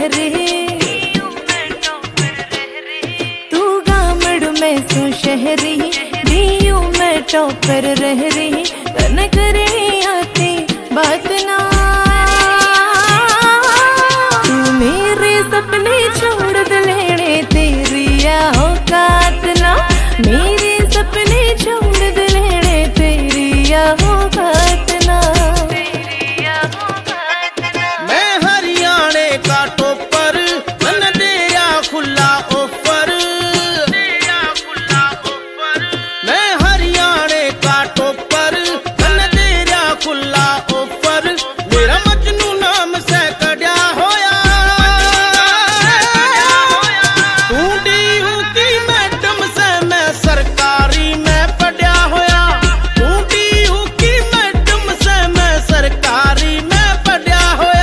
रही। तू गामड़ में सू शहरी, दियों में टॉपर रह रही। तन करे आती बात ना, तू मेरे सपने छोड़ दे लेने तेरी औकात ना। मेरे सपने छोड़ दे लेने तेरी औकात ना। मैं हरियाणे का टॉपर, मन तेरा खुला ऑफर। मैं हरियाणे का टॉपर, मन तेरा खुला ऑफर। मेरा मजनू नाम से कड़िया होया, तू डीयू की मैडम से मैं सरकारी में पढ़िया होया। तू डीयू की मैडम से मैं सरकारी में पढ़िया होया।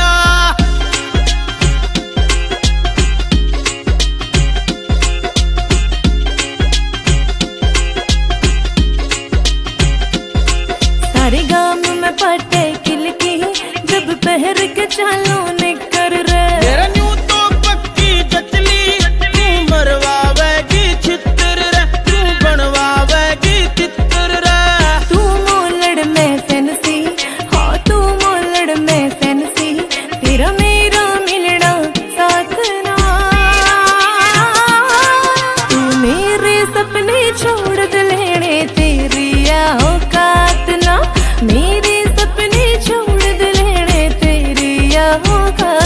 सारे गांव में पटे किलकी, जब पहर के चालो निकर रे। मेरा न्यू तो पक्की जचली, तू मरवावेगी छितर रे, तू बनवावेगी तितर रे। तू मोलड़ में फैंसी, हाँ तू मोलड़ में फैंसी। तेरा मेरा मिलना साथ ना, तू मेरे सपने छोड़ दे लेने तेरी औकात ना। मेरे सपने छोड़ दे लेने तेरी औकात।